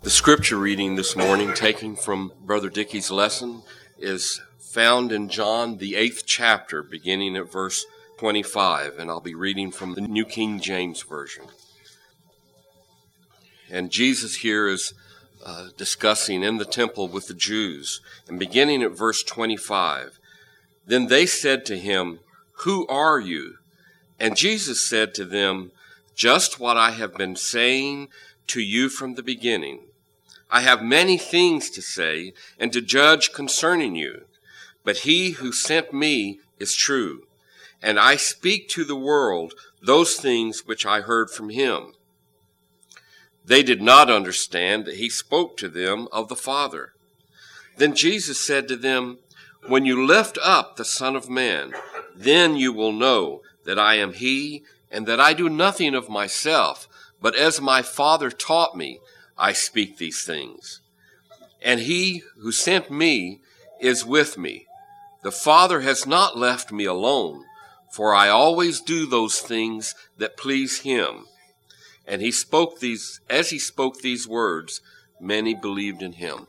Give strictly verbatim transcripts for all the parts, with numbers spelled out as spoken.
The scripture reading this morning, taken from Brother Dickey's lesson, is found in John, the eighth chapter, beginning at verse twenty-five, and I'll be reading from the New King James Version. And Jesus here is uh, discussing in the temple with the Jews, and beginning at verse twenty-five, "Then they said to him, 'Who are you?' And Jesus said to them, 'Just what I have been saying to you from the beginning. I have many things to say and to judge concerning you, but he who sent me is true, and I speak to the world those things which I heard from him.' They did not understand that he spoke to them of the Father. Then Jesus said to them, 'When you lift up the Son of Man, then you will know that I am he, and that I do nothing of myself, but as my Father taught me, I speak these things. And he who sent me is with me. The Father has not left me alone, for I always do those things that please him.' And he spoke these, as he spoke these words, many believed in him."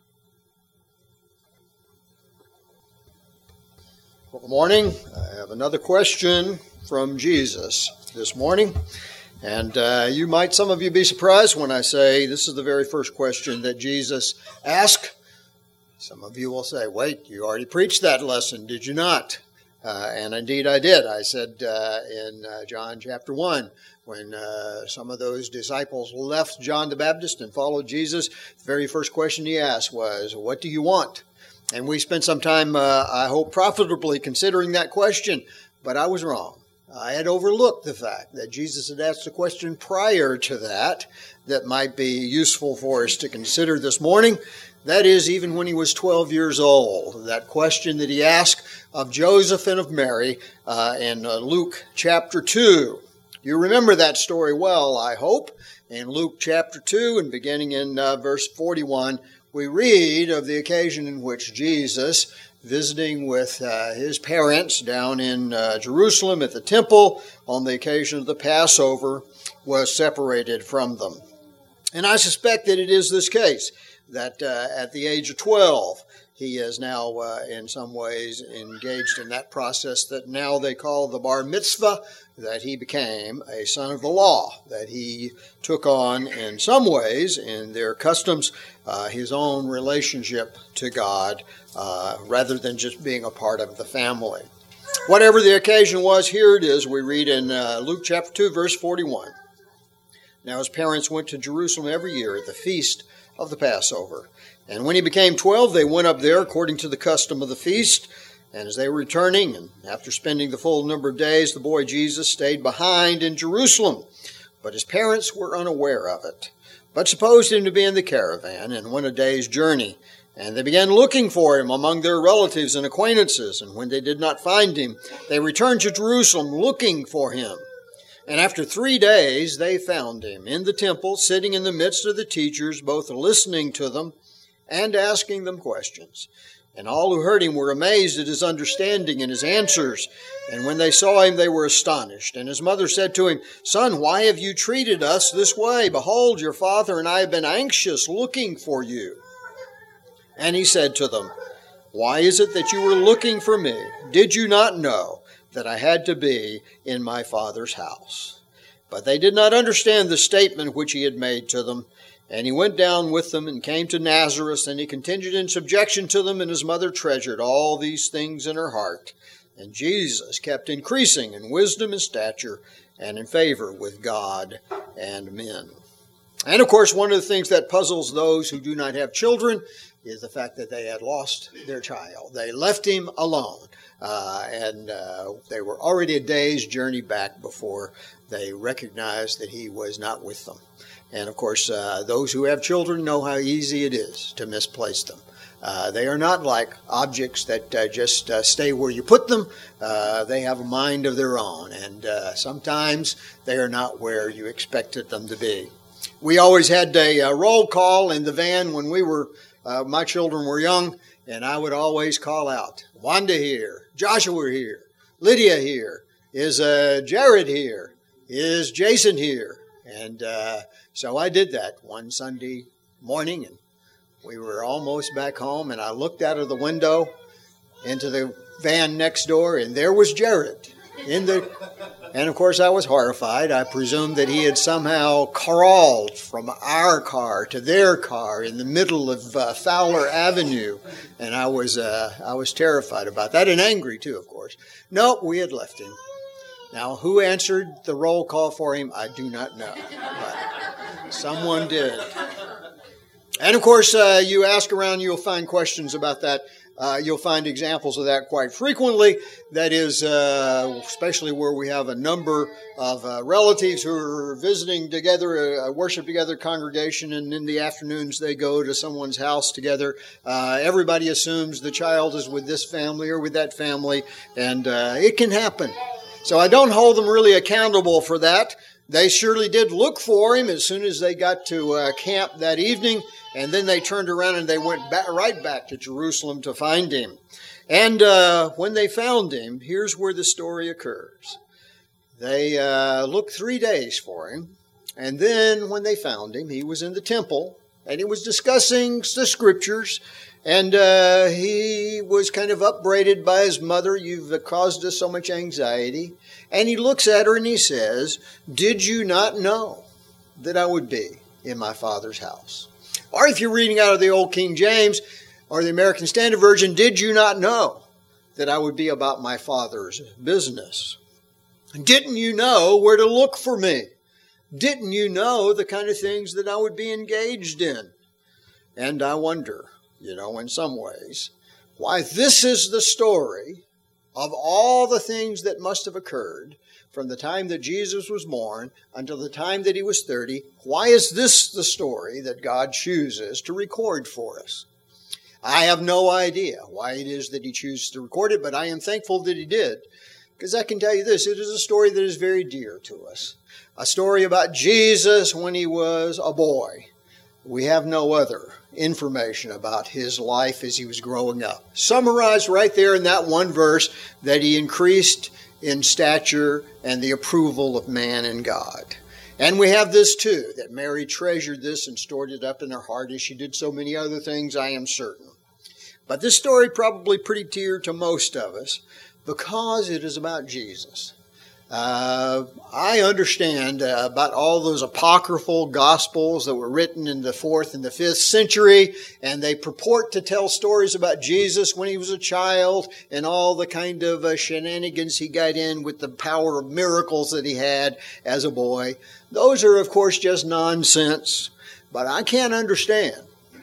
Well, good morning. I have another question from Jesus this morning. And uh, you might, some of you, be surprised when I say this is the very first question that Jesus asked. Some of you will say, wait, you already preached that lesson, did you not? Uh, and indeed I did. I said uh, in uh, John chapter one, when uh, some of those disciples left John the Baptist and followed Jesus, the very first question he asked was, "What do you want?" And we spent some time, uh, I hope, profitably considering that question, but I was wrong. I had overlooked the fact that Jesus had asked a question prior to that that might be useful for us to consider this morning. That is, even when he was twelve years old, that question that he asked of Joseph and of Mary uh, in uh, Luke chapter two. You remember that story well, I hope. In Luke chapter two, and beginning in uh, verse forty-one, we read of the occasion in which Jesus, visiting with uh, his parents down in uh, Jerusalem at the temple on the occasion of the Passover, was separated from them. And I suspect that it is this case, that uh, at the age of twelve, he is now uh, in some ways engaged in that process that now they call the bar mitzvah, that he became a son of the law, that he took on in some ways, in their customs, uh, his own relationship to God, uh, rather than just being a part of the family. Whatever the occasion was, here it is. We read in uh, Luke chapter two, verse forty-one. "Now his parents went to Jerusalem every year at the feast of the Passover. And when he became twelve, they went up there according to the custom of the feast. And as they were returning, and after spending the full number of days, the boy Jesus stayed behind in Jerusalem. But his parents were unaware of it, but supposed him to be in the caravan and went a day's journey. And they began looking for him among their relatives and acquaintances. And when they did not find him, they returned to Jerusalem looking for him. And after three days they found him in the temple, sitting in the midst of the teachers, both listening to them and asking them questions. And all who heard him were amazed at his understanding and his answers. And when they saw him, they were astonished. And his mother said to him, 'Son, why have you treated us this way? Behold, your father and I have been anxious looking for you.' And he said to them, 'Why is it that you were looking for me? Did you not know that I had to be in my Father's house?' But they did not understand the statement which he had made to them. And he went down with them and came to Nazareth, and he continued in subjection to them, and his mother treasured all these things in her heart. And Jesus kept increasing in wisdom and stature and in favor with God and men." And of course, one of the things that puzzles those who do not have children is the fact that they had lost their child. They left him alone. Uh, and uh, they were already a day's journey back before they recognized that he was not with them. And of course, uh, those who have children know how easy it is to misplace them. Uh, they are not like objects that uh, just uh, stay where you put them. Uh, they have a mind of their own, and uh, sometimes they are not where you expected them to be. We always had a, a roll call in the van when we were, uh, my children were young, and I would always call out, "Wanda here, Joshua here, Lydia here, is uh, Jared here, is Jason here?" And uh, so I did that one Sunday morning, and we were almost back home, and I looked out of the window into the van next door, and there was Jared in the, and of course I was horrified. I presumed that he had somehow crawled from our car to their car in the middle of uh, Fowler Avenue, and I was uh, I was terrified about that, and angry too, of course. No, we had left him. Now, who answered the roll call for him, I do not know, but someone did. And of course, uh, you ask around, you'll find questions about that. Uh, you'll find examples of that quite frequently. That is, uh, especially where we have a number of uh, relatives who are visiting together, uh, worship together, congregation, and in the afternoons they go to someone's house together. Uh, everybody assumes the child is with this family or with that family, and uh, it can happen. So I don't hold them really accountable for that. They surely did look for him as soon as they got to uh, camp that evening, and then they turned around and they went back, right back to Jerusalem to find him. And uh, when they found him, here's where the story occurs. They uh, looked three days for him, and then when they found him, he was in the temple, and he was discussing the scriptures, and uh, he was kind of upbraided by his mother. You've caused us so much anxiety. And he looks at her and he says, did you not know that I would be in my Father's house? Or if you're reading out of the Old King James or the American Standard Version, did you not know that I would be about my Father's business? Didn't you know where to look for me? Didn't you know the kind of things that I would be engaged in? And I wonder, you know, in some ways, why this is the story of all the things that must have occurred from the time that Jesus was born until the time that he was thirty. Why is this the story that God chooses to record for us? I have no idea why it is that he chooses to record it, but I am thankful that he did, because I can tell you this, it is a story that is very dear to us. A story about Jesus when he was a boy. We have no other information about his life as he was growing up. Summarized right there in that one verse, that he increased in stature and the approval of man and God. And we have this too, that Mary treasured this and stored it up in her heart as she did so many other things, I am certain. But this story probably pretty dear to most of us because it is about Jesus. Uh, I understand uh, about all those apocryphal gospels that were written in the fourth and the fifth century, and they purport to tell stories about Jesus when he was a child and all the kind of uh, shenanigans he got in with the power of miracles that he had as a boy. Those are, of course, just nonsense, but I can't understand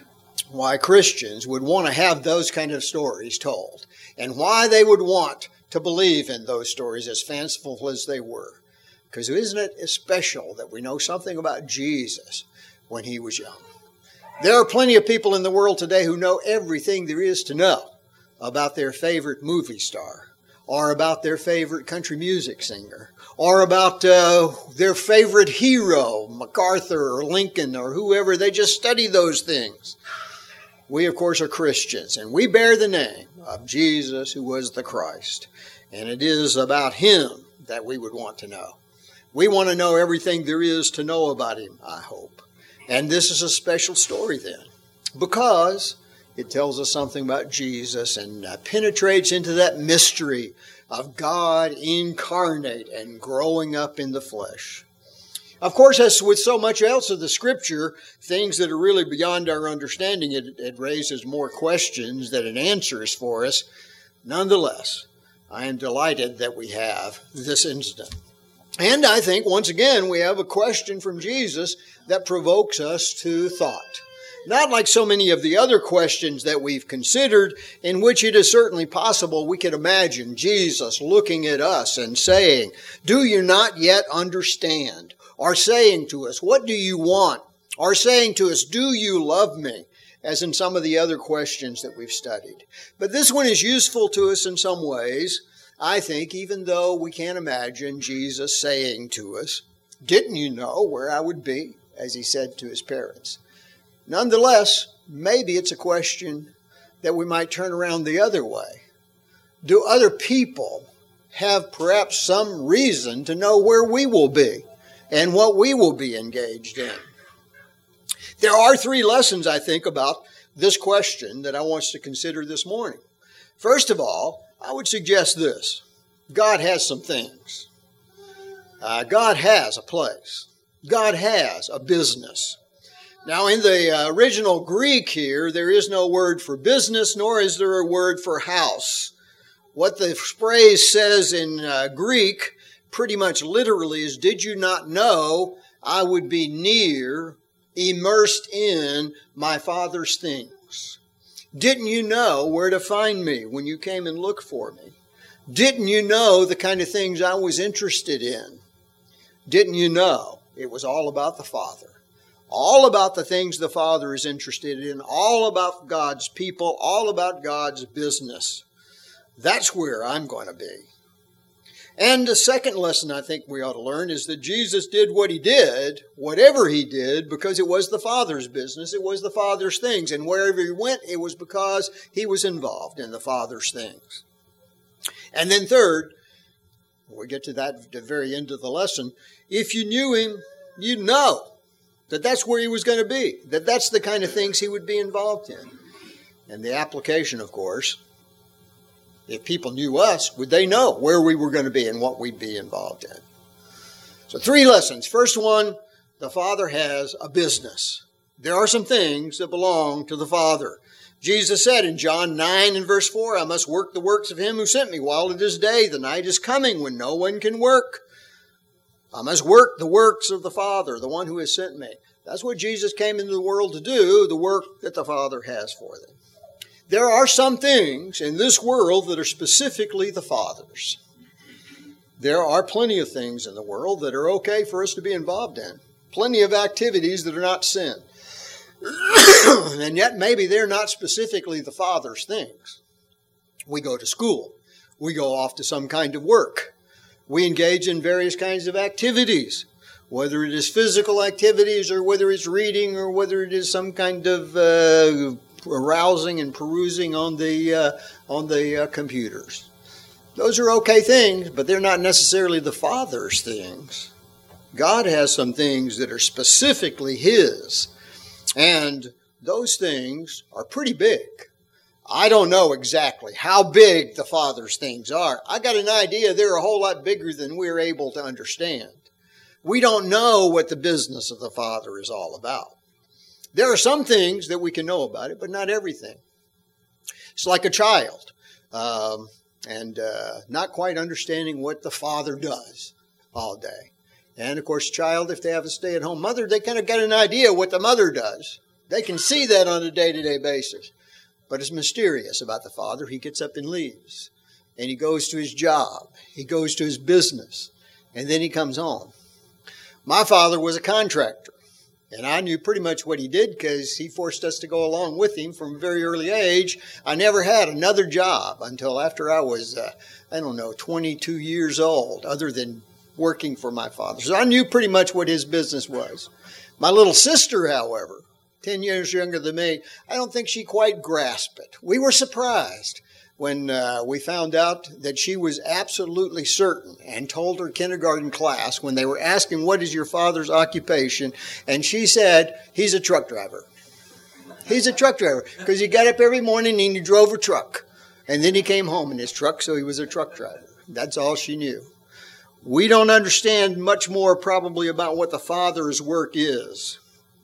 why Christians would want to have those kind of stories told and why they would want to believe in those stories, as fanciful as they were. Because isn't it special that we know something about Jesus when he was young? There are plenty of people in the world today who know everything there is to know about their favorite movie star, or about their favorite country music singer, or about uh, their favorite hero, MacArthur or Lincoln or whoever. They just study those things. We, of course, are Christians, and we bear the name of Jesus, who was the Christ. And it is about him that we would want to know. We want to know everything there is to know about him, I hope. And this is a special story then, because it tells us something about Jesus and uh, penetrates into that mystery of God incarnate and growing up in the flesh. Of course, as with so much else of the Scripture, things that are really beyond our understanding, it, it raises more questions than it answers for us. Nonetheless, I am delighted that we have this incident. And I think, once again, we have a question from Jesus that provokes us to thought. Not like so many of the other questions that we've considered, in which it is certainly possible we could imagine Jesus looking at us and saying, "Do you not yet understand?" Or saying to us, "What do you want?" Or saying to us, "Do you love me?" As in some of the other questions that we've studied. But this one is useful to us in some ways, I think, even though we can't imagine Jesus saying to us, "Didn't you know where I would be?" as he said to his parents. Nonetheless, maybe it's a question that we might turn around the other way. Do other people have perhaps some reason to know where we will be and what we will be engaged in? There are three lessons, I think, about this question that I want us to consider this morning. First of all, I would suggest this. God has some things. Uh, God has a place. God has a business. Now, in the uh, original Greek here, there is no word for business, nor is there a word for house. What the phrase says in uh, Greek, pretty much literally, is, did you not know I would be near, immersed in my Father's things? Didn't you know where to find me when you came and looked for me? Didn't you know the kind of things I was interested in? Didn't you know it was all about the Father? All about the things the Father is interested in, all about God's people, all about God's business. That's where I'm going to be. And the second lesson I think we ought to learn is that Jesus did what he did, whatever he did, because it was the Father's business, it was the Father's things. And wherever he went, it was because he was involved in the Father's things. And then third, we get to that at the very end of the lesson, if you knew him, you'd know that that's where he was going to be, that that's the kind of things he would be involved in. And the application, of course, if people knew us, would they know where we were going to be and what we'd be involved in? So three lessons. First one, the Father has a business. There are some things that belong to the Father. Jesus said in John nine and verse four, I must work the works of him who sent me while it is day. The night is coming when no one can work. I must work the works of the Father, the one who has sent me. That's what Jesus came into the world to do, the work that the Father has for them. There are some things in this world that are specifically the Father's. There are plenty of things in the world that are okay for us to be involved in. Plenty of activities that are not sin. And yet maybe they're not specifically the Father's things. We go to school. We go off to some kind of work. We engage in various kinds of activities, whether it is physical activities or whether it's reading or whether it is some kind of uh, arousing and perusing on the uh, on the uh, computers. Those are okay things, but they're not necessarily the Father's things. God has some things that are specifically his, and those things are pretty big. I don't know exactly how big the Father's things are. I got an idea they're a whole lot bigger than we're able to understand. We don't know what the business of the Father is all about. There are some things that we can know about it, but not everything. It's like a child, um, and uh, not quite understanding what the Father does all day. And of course, child, if they have a stay-at-home mother, they kind of get an idea what the mother does. They can see that on a day-to-day basis. But it's mysterious about the Father. He gets up and leaves. And he goes to his job. He goes to his business. And then he comes home. My father was a contractor. And I knew pretty much what he did because he forced us to go along with him from a very early age. I never had another job until after I was, uh, I don't know, twenty-two years old, other than working for my father. So I knew pretty much what his business was. My little sister, however, ten years younger than me, I don't think she quite grasped it. We were surprised when uh, we found out that she was absolutely certain and told her kindergarten class when they were asking, what is your father's occupation? And she said, he's a truck driver. He's a truck driver because he got up every morning and he drove a truck. And then he came home in his truck, so he was a truck driver. That's all she knew. We don't understand much more probably about what the Father's work is.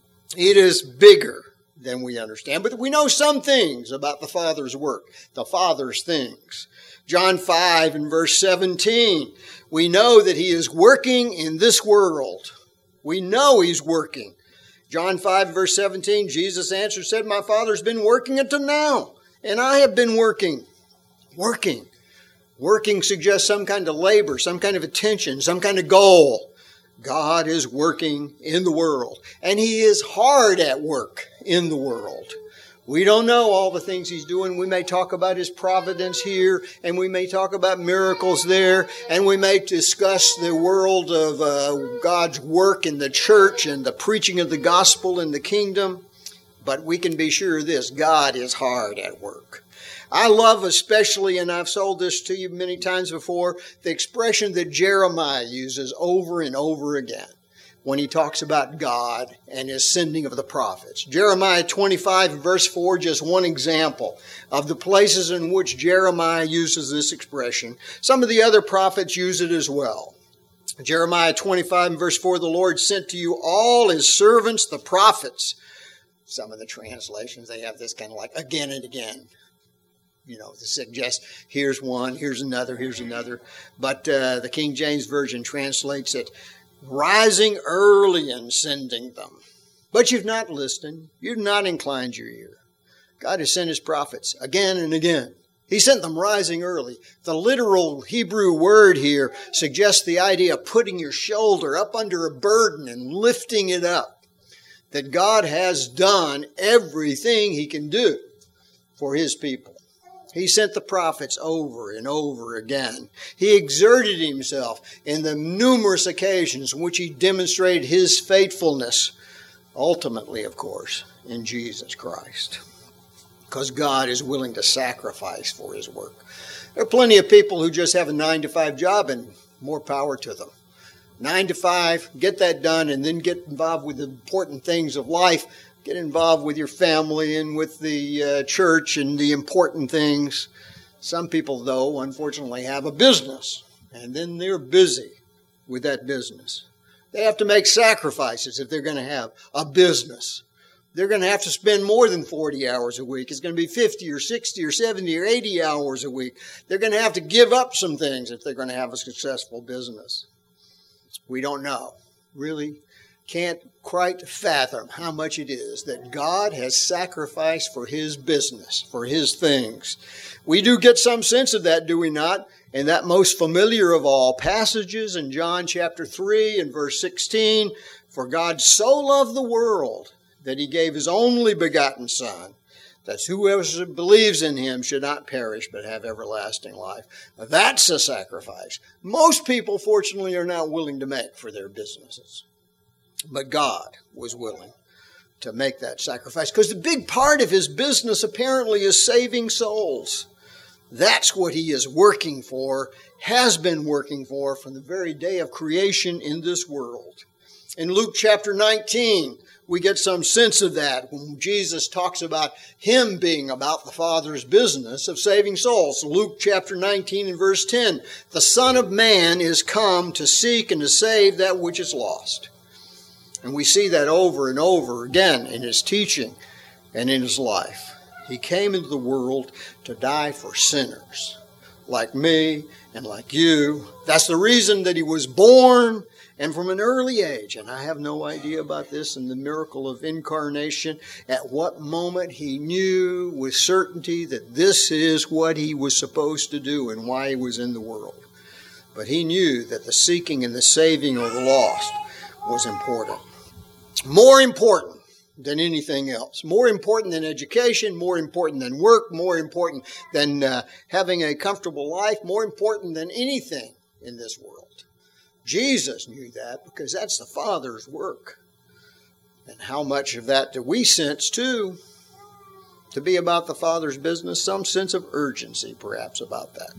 It is bigger than we understand, but we know some things about the Father's work, the Father's things. John five and verse seventeen, we know that he is working in this world. We know he's working. John five verse seventeen, Jesus answered, said, my Father's been working until now, and I have been working. Working. Working suggests some kind of labor, some kind of attention, some kind of goal. God is working in the world, and he is hard at work in the world. We don't know all the things he's doing. We may talk about his providence here, and we may talk about miracles there, and we may discuss the world of uh, God's work in the church and the preaching of the gospel in the kingdom. But we can be sure of this, God is hard at work. I love especially, and I've told this to you many times before, the expression that Jeremiah uses over and over again. when he talks about God and his sending of the prophets. Jeremiah twenty-five, verse four, just one example of the places in which Jeremiah uses this expression. Some of the other prophets use it as well. Jeremiah twenty-five, verse four, the Lord sent to you all his servants, the prophets. Some of the translations, they have this kind of like again and again. You know, to suggest here's one, here's another, here's another. But uh, the King James Version translates it, rising early and sending them. But you've not listened. You've not inclined your ear. God has sent his prophets again and again. He sent them rising early. The literal Hebrew word here suggests the idea of putting your shoulder up under a burden and lifting it up. That God has done everything he can do for his people. He sent the prophets over and over again. He exerted himself in the numerous occasions in which he demonstrated his faithfulness, ultimately, of course, in Jesus Christ. Because God is willing to sacrifice for his work. There are plenty of people who just have a nine to five job, and more power to them. Nine to five, get that done, and then get involved with the important things of life. Get involved with your family and with the uh, church and the important things. Some people, though, unfortunately have a business, and then they're busy with that business. They have to make sacrifices if they're going to have a business. They're going to have to spend more than forty hours a week. It's going to be fifty or sixty or seventy or eighty hours a week. They're going to have to give up some things if they're going to have a successful business. We don't know, really. Can't quite fathom how much it is that God has sacrificed for his business, for his things. We do get some sense of that, do we not? In that most familiar of all passages in John chapter three and verse sixteen, for God so loved the world that he gave his only begotten Son, that whoever believes in him should not perish but have everlasting life. That's a sacrifice most people, fortunately, are not willing to make for their businesses. But God was willing to make that sacrifice because the big part of his business apparently is saving souls. That's what he is working for, has been working for from the very day of creation in this world. In Luke chapter nineteen, we get some sense of that when Jesus talks about him being about the Father's business of saving souls. Luke chapter nineteen and verse ten, the Son of Man is come to seek and to save that which is lost. And we see that over and over again in his teaching and in his life. He came into the world to die for sinners like me and like you. That's the reason that he was born, and from an early age. And I have no idea about this and the miracle of incarnation, at what moment he knew with certainty that this is what he was supposed to do and why he was in the world. But he knew that the seeking and the saving of the lost was important. More important than anything else. More important than education, more important than work, more important than uh, having a comfortable life, more important than anything in this world. Jesus knew that because that's the Father's work. And how much of that do we sense too? To be about the Father's business, some sense of urgency perhaps about that.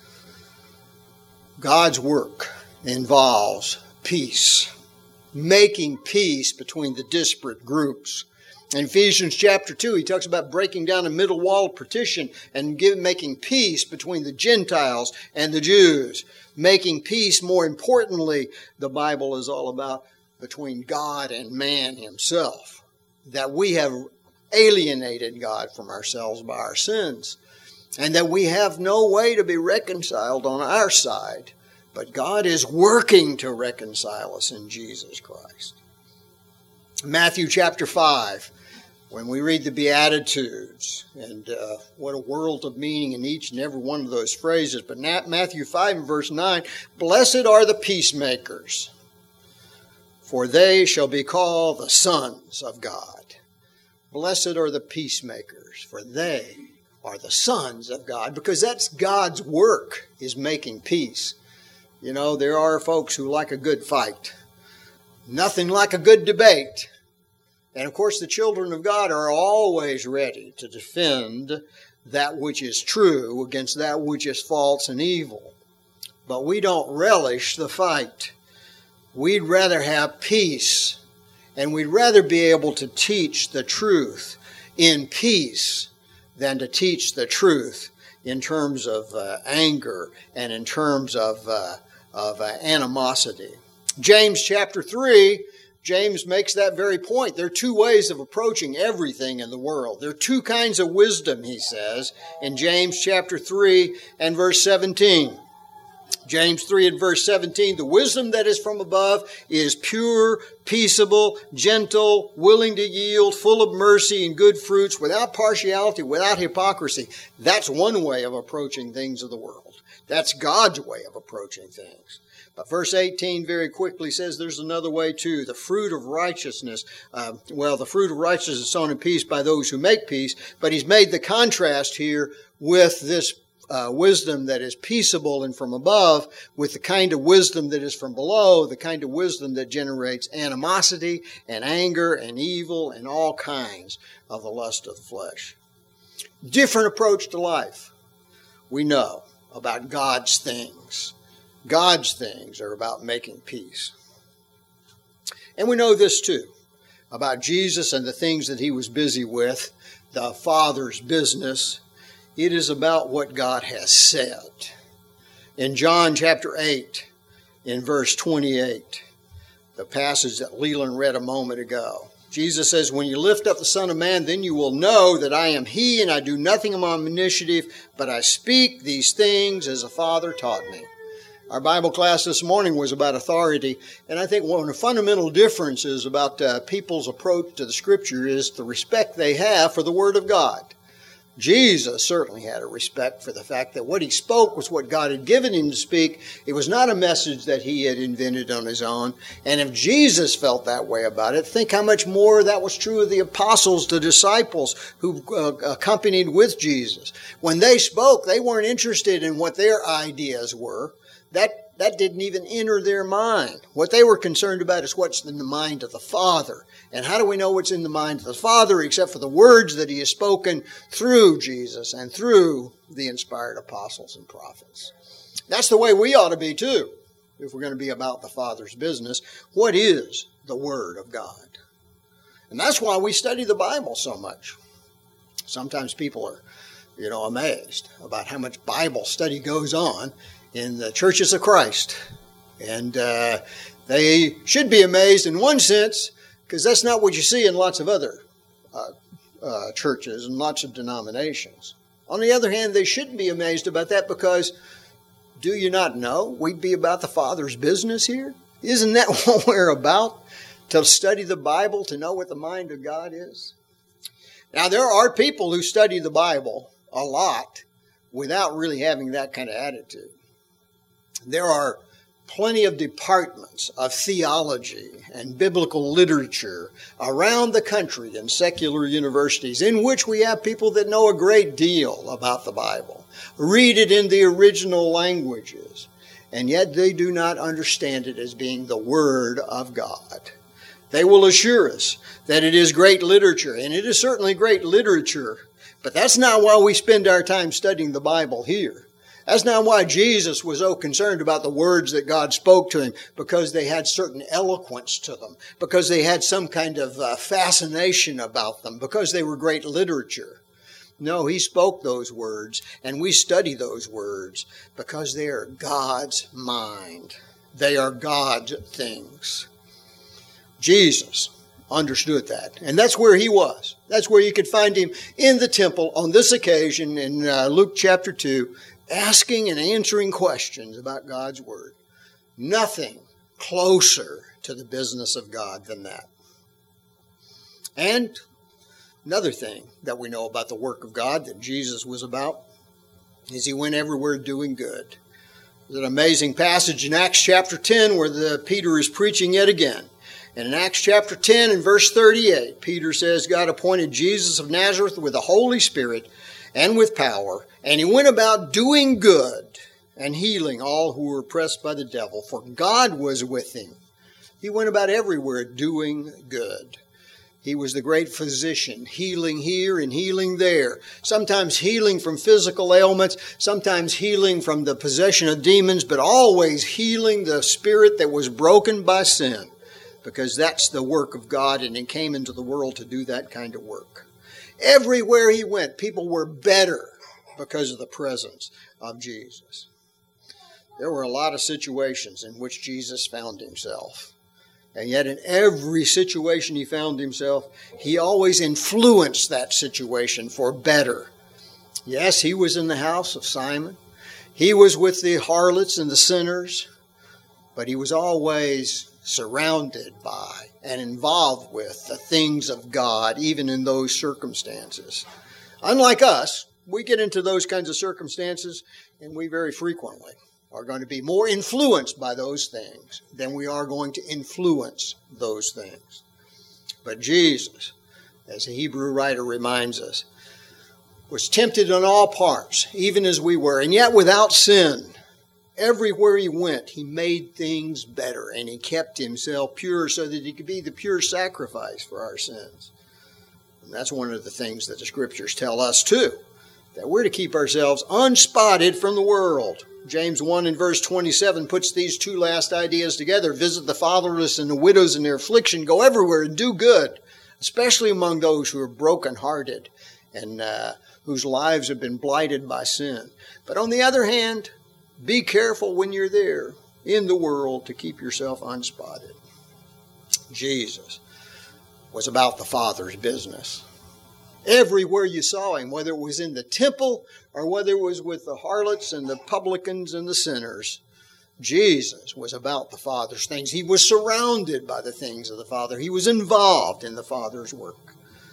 God's work involves peace. Making peace between the disparate groups. In Ephesians chapter two, he talks about breaking down a middle wall of partition and give, making peace between the Gentiles and the Jews. Making peace, more importantly, the Bible is all about between God and man himself. That we have alienated God from ourselves by our sins. And that we have no way to be reconciled on our side. But God is working to reconcile us in Jesus Christ. Matthew chapter five, when we read the Beatitudes, and uh, what a world of meaning in each and every one of those phrases. But Matthew five and verse nine, blessed are the peacemakers, for they shall be called the sons of God. Blessed are the peacemakers, for they are the sons of God, because that's God's work, is making peace. You know, there are folks who like a good fight. Nothing like a good debate. And of course, the children of God are always ready to defend that which is true against that which is false and evil. But we don't relish the fight. we'd rather have peace, and we'd rather be able to teach the truth in peace than to teach the truth in terms of uh, anger and in terms of, uh, of uh, animosity. James chapter three, James makes that very point. There are two ways of approaching everything in the world. There are two kinds of wisdom, he says, in James chapter three and verse seventeen. James three and verse seventeen, the wisdom that is from above is pure, peaceable, gentle, willing to yield, full of mercy and good fruits, without partiality, without hypocrisy. That's one way of approaching things of the world. That's God's way of approaching things. But verse eighteen very quickly says there's another way too. The fruit of righteousness, uh, well, the fruit of righteousness is sown in peace by those who make peace. But he's made the contrast here with this uh, wisdom that is peaceable and from above, with the kind of wisdom that is from below, the kind of wisdom that generates animosity and anger and evil and all kinds of the lust of the flesh. Different approach to life. We know about God's things. God's things are about making peace. And we know this too, about Jesus and the things that he was busy with, the Father's business. It is about what God has said. In John chapter eight, in verse twenty-eight, the passage that Leland read a moment ago, Jesus says, when you lift up the Son of Man, then you will know that I am he, and I do nothing of my own initiative, but I speak these things as the Father taught me. Our Bible class this morning was about authority, and I think one of the fundamental differences about uh, people's approach to the Scripture is the respect they have for the Word of God. Jesus certainly had a respect for the fact that what he spoke was what God had given him to speak. It was not a message that he had invented on his own. And if Jesus felt that way about it, think how much more that was true of the apostles, the disciples who uh, accompanied with Jesus. When they spoke, they weren't interested in what their ideas were. That that didn't even enter their mind. What they were concerned about is what's in the mind of the Father. And how do we know what's in the mind of the Father except for the words that he has spoken through Jesus and through the inspired apostles and prophets? That's the way we ought to be too, if we're going to be about the Father's business. What is the Word of God? And that's why we study the Bible so much. Sometimes people are, you know, amazed about how much Bible study goes on in the churches of Christ. And uh, they should be amazed in one sense, because that's not what you see in lots of other uh, uh, churches and lots of denominations. On the other hand, they shouldn't be amazed about that, because do you not know we'd be about the Father's business here? Isn't that what we're about? To study the Bible, to know what the mind of God is? Now, there are people who study the Bible a lot without really having that kind of attitude. There are plenty of departments of theology and biblical literature around the country in secular universities in which we have people that know a great deal about the Bible, read it in the original languages, and yet they do not understand it as being the Word of God. They will assure us that it is great literature, and it is certainly great literature, but that's not why we spend our time studying the Bible here. That's not why Jesus was so concerned about the words that God spoke to him, because they had certain eloquence to them, because they had some kind of uh, fascination about them, because they were great literature. No, he spoke those words, and we study those words because they are God's mind. They are God's things. Jesus understood that, and that's where he was. That's where you could find him in the temple on this occasion in uh, Luke chapter two, asking and answering questions about God's Word. Nothing closer to the business of God than that. And another thing that we know about the work of God that Jesus was about is he went everywhere doing good. There's an amazing passage in Acts chapter ten where the, Peter is preaching yet again. And in Acts chapter ten and verse thirty-eight, Peter says, God appointed Jesus of Nazareth with the Holy Spirit and with power, and he went about doing good and healing all who were oppressed by the devil, for God was with him. He went about everywhere doing good. He was the great physician, healing here and healing there. Sometimes healing from physical ailments, sometimes healing from the possession of demons, but always healing the spirit that was broken by sin. Because that's the work of God, and He came into the world to do that kind of work. Everywhere He went, people were better because of the presence of Jesus. There were a lot of situations in which Jesus found Himself. And yet in every situation He found Himself, He always influenced that situation for better. Yes, He was in the house of Simon. He was with the harlots and the sinners. But He was always surrounded by and involved with the things of God, even in those circumstances. Unlike us, we get into those kinds of circumstances, and we very frequently are going to be more influenced by those things than we are going to influence those things. But Jesus, as the Hebrew writer reminds us, was tempted in all parts, even as we were, and yet without sin. Everywhere He went, He made things better, and He kept Himself pure so that He could be the pure sacrifice for our sins. And that's one of the things that the Scriptures tell us too, that we're to keep ourselves unspotted from the world. James one and verse twenty-seven puts these two last ideas together. Visit the fatherless and the widows in their affliction. Go everywhere and do good, especially among those who are brokenhearted and uh, whose lives have been blighted by sin. But on the other hand, be careful when you're there in the world to keep yourself unspotted. Jesus was about the Father's business. Everywhere you saw Him, whether it was in the temple or whether it was with the harlots and the publicans and the sinners, Jesus was about the Father's things. He was surrounded by the things of the Father. He was involved in the Father's work.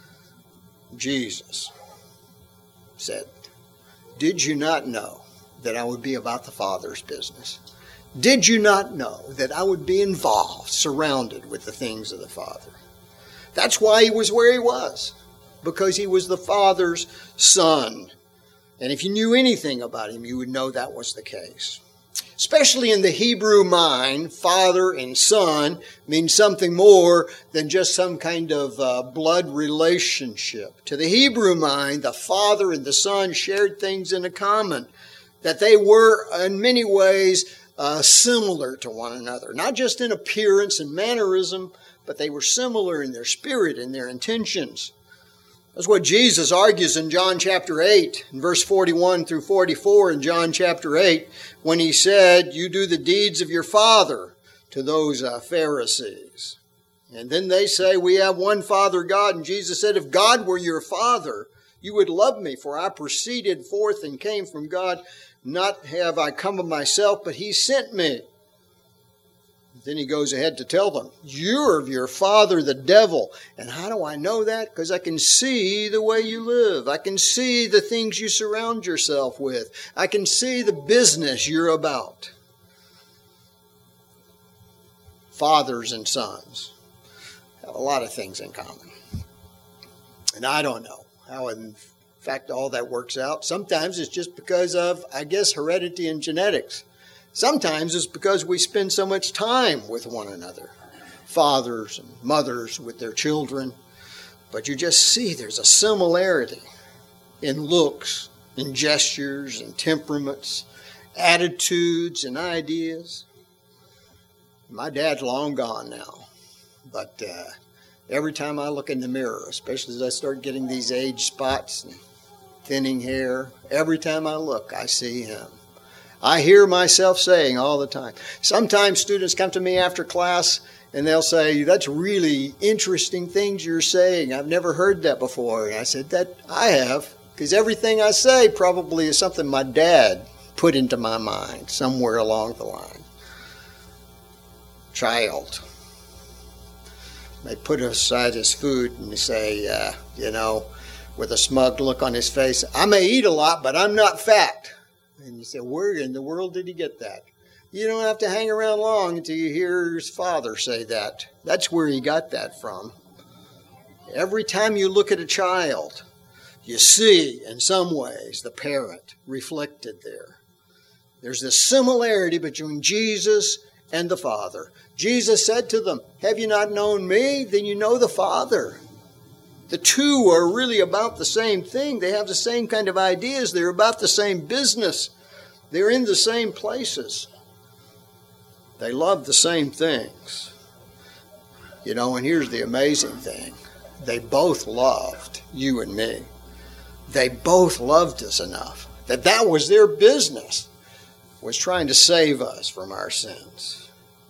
Jesus said, "Did you not know that I would be about the Father's business? Did you not know that I would be involved, surrounded with the things of the Father?" That's why He was where He was, because He was the Father's Son. And if you knew anything about Him, you would know that was the case. Especially in the Hebrew mind, father and son means something more than just some kind of uh, blood relationship. To the Hebrew mind, the father and the son shared things in common, that they were in many ways uh, similar to one another. Not just in appearance and mannerism, but they were similar in their spirit and their intentions. That's what Jesus argues in John chapter eight, in verse forty-one through forty-four in John chapter eight, when He said, "You do the deeds of your father," to those uh, Pharisees. And then they say, "We have one Father, God." And Jesus said, "If God were your Father, you would love me, for I proceeded forth and came from God. Not have I come of myself, but He sent me." Then He goes ahead to tell them, "You're of your father, the devil." And how do I know that? Because I can see the way you live. I can see the things you surround yourself with. I can see the business you're about. Fathers and sons have a lot of things in common. And I don't know how, in fact, all that works out. Sometimes it's just because of, I guess, heredity and genetics. Sometimes it's because we spend so much time with one another, fathers and mothers with their children. But you just see there's a similarity in looks, in gestures, and temperaments, attitudes, and ideas. My dad's long gone now, but uh, every time I look in the mirror, especially as I start getting these age spots and thinning hair, every time I look, I see him. I hear myself saying all the time. Sometimes students come to me after class and they'll say, "That's really interesting things you're saying. I've never heard that before." And I said, "That I have, because everything I say probably is something my dad put into my mind somewhere along the line." Child may put aside his food and say, uh, you know, with a smug look on his face, "I may eat a lot, but I'm not fat." And you say, "Where in the world did he get that?" You don't have to hang around long until you hear his father say that. That's where he got that from. Every time you look at a child, you see, in some ways, the parent reflected there. There's this similarity between Jesus and the Father. Jesus said to them, "Have you not known me? Then you know the Father." The two are really about the same thing. They have the same kind of ideas. They're about the same business. They're in the same places. They love the same things. You know, and here's the amazing thing. They both loved you and me. They both loved us enough that that was their business, was trying to save us from our sins.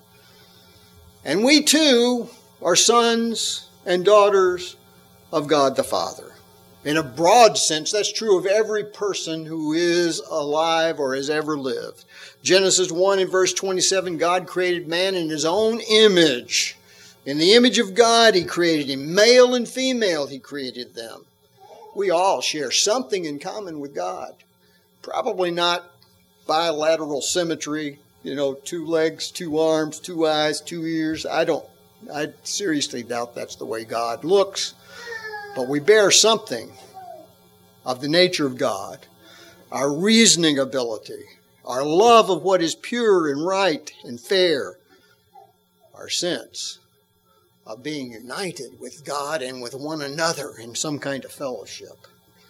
And we too are sons and daughters of God the Father. In a broad sense, that's true of every person who is alive or has ever lived. Genesis one and verse twenty-seven, God created man in his own image. In the image of God, he created him. Male and female, he created them. We all share something in common with God. Probably not bilateral symmetry, you know, two legs, two arms, two eyes, two ears. I don't, I seriously doubt that's the way God looks. But we bear something of the nature of God, our reasoning ability, our love of what is pure and right and fair, our sense of being united with God and with one another in some kind of fellowship.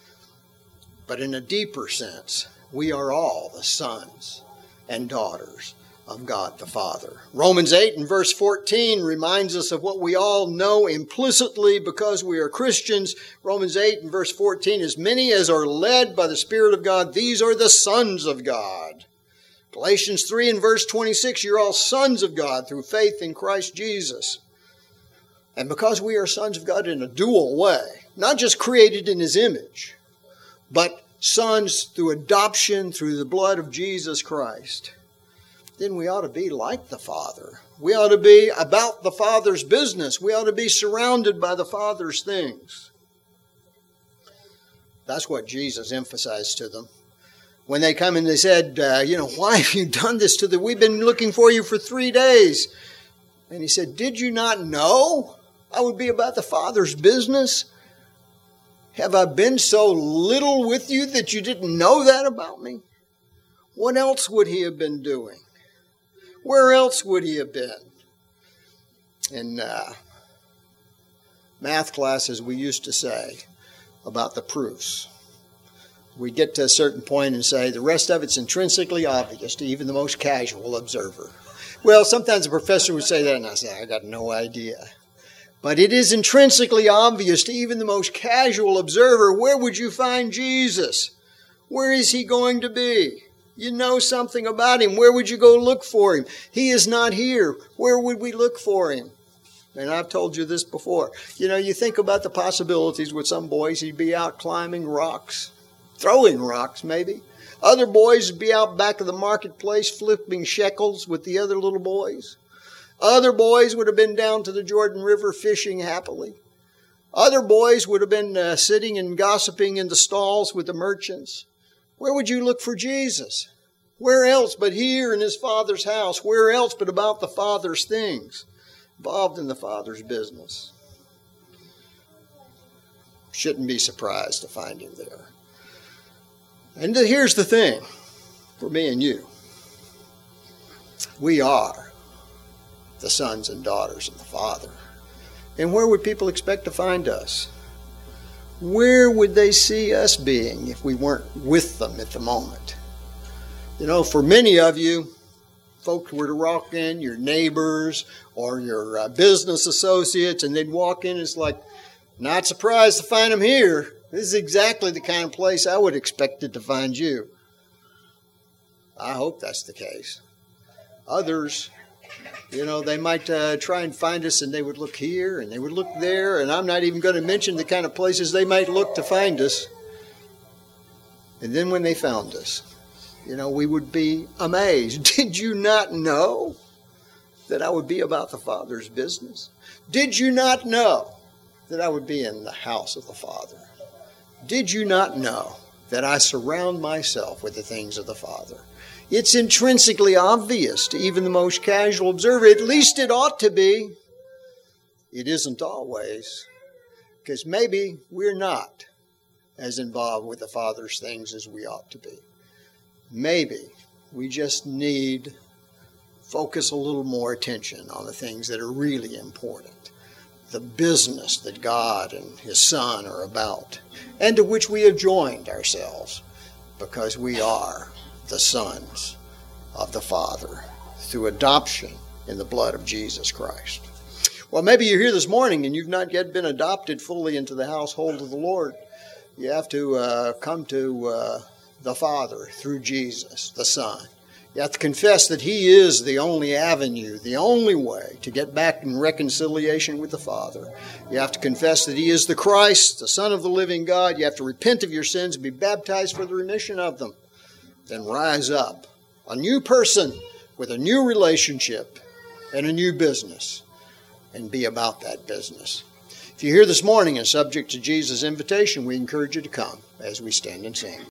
But in a deeper sense, we are all the sons and daughters of God the Father. Romans eight and verse fourteen reminds us of what we all know implicitly because we are Christians. Romans eight and verse fourteen, as many as are led by the Spirit of God, these are the sons of God. Galatians three and verse twenty-six, you're all sons of God through faith in Christ Jesus. And because we are sons of God in a dual way, not just created in His image, but sons through adoption through the blood of Jesus Christ, then we ought to be like the Father. We ought to be about the Father's business. We ought to be surrounded by the Father's things. That's what Jesus emphasized to them. When they come and they said, uh, you know, why have you done this to them? We've been looking for you for three days. And he said, did you not know I would be about the Father's business? Have I been so little with you that you didn't know that about me? What else would he have been doing? Where else would he have been? In uh, math classes, we used to say about the proofs. We get to a certain point and say, the rest of it's intrinsically obvious to even the most casual observer. Well, sometimes a professor would say that, and I say, I got no idea. But it is intrinsically obvious to even the most casual observer. Where would you find Jesus? Where is he going to be? You know something about him. Where would you go look for him? He is not here. Where would we look for him? And I've told you this before. You know, you think about the possibilities with some boys. He'd be out climbing rocks, throwing rocks maybe. Other boys would be out back of the marketplace flipping shekels with the other little boys. Other boys would have been down to the Jordan River fishing happily. Other boys would have been uh, sitting and gossiping in the stalls with the merchants. Where would you look for Jesus? Where else but here in his Father's house? Where else but about the Father's things? Involved in the Father's business. Shouldn't be surprised to find him there. And here's the thing for me and you. We are the sons and daughters of the Father. And where would people expect to find us? Where would they see us being if we weren't with them at the moment? You know, for many of you, folks were to walk in, your neighbors or your uh, business associates, and they'd walk in, it's like, not surprised to find them here. This is exactly the kind of place I would expect it to find you. I hope that's the case. Others, you know, they might uh, try and find us, and they would look here and they would look there, and I'm not even going to mention the kind of places they might look to find us. And then when they found us, you know, we would be amazed. Did you not know that I would be about the Father's business? Did you not know that I would be in the house of the Father? Did you not know that I surround myself with the things of the Father? It's intrinsically obvious to even the most casual observer. At least it ought to be. It isn't always, because maybe we're not as involved with the Father's things as we ought to be. Maybe we just need focus a little more attention on the things that are really important. the business that God and His Son are about, and to which we have joined ourselves because we are the sons of the Father through adoption in the blood of Jesus Christ. Well, maybe you're here this morning and you've not yet been adopted fully into the household of the Lord. You have to uh, come to uh, the Father through Jesus, the Son. You have to confess that He is the only avenue, the only way to get back in reconciliation with the Father. You have to confess that He is the Christ, the Son of the living God. You have to repent of your sins and be baptized for the remission of them. Then rise up, a new person with a new relationship and a new business, and be about that business. If you're here this morning and subject to Jesus' invitation, we encourage you to come as we stand and sing.